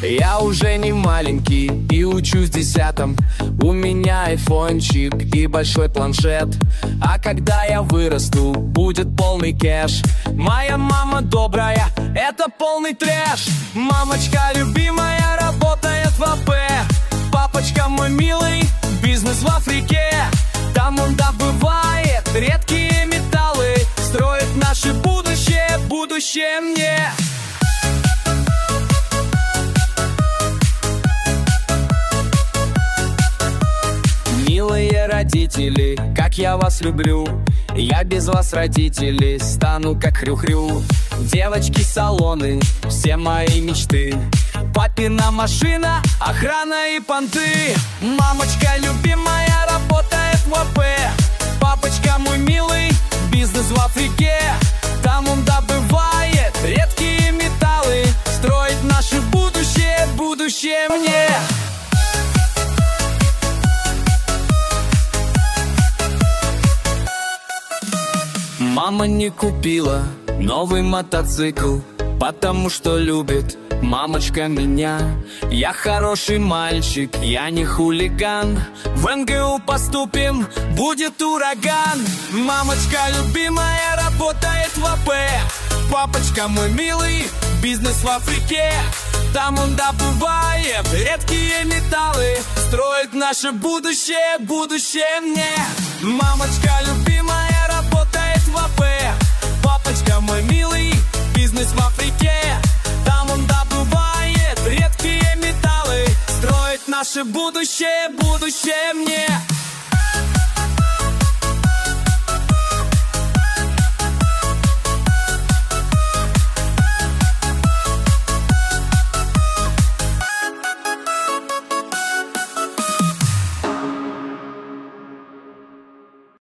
Я уже не маленький и учусь в 10. У меня айфончик и большой планшет. А когда я вырасту, будет полный кэш. Моя мама добрая, это полный трэш. Мамочка любимая работает в АП. Папочка мой милый, бизнес в Африке. Там он добывает редкие металлы, строит наше будущее, будущее мне. Милые родители, как я вас люблю. Я без вас, родители, стану как хрю-хрю. Девочки, салоны, все мои мечты. Папина машина, охрана и понты. Мамочка любимая работает в АП. Папочка мой милый, бизнес в Африке. Там он добывает редкие металлы, строит наше будущее, будущее мне. Мама не купила новый мотоцикл, потому что любит мамочка меня. Я хороший мальчик, я не хулиган. В НГУ поступим, будет ураган. Мамочка любимая работает в АП. Папочка мой милый, бизнес в Африке. Там он добывает редкие металлы, строит наше будущее, будущее мне. Мамочка любимая работает в АП. Папочка мой милый, бизнес в Африке. Там он добывает редкие металлы, строит наше будущее, будущее мне.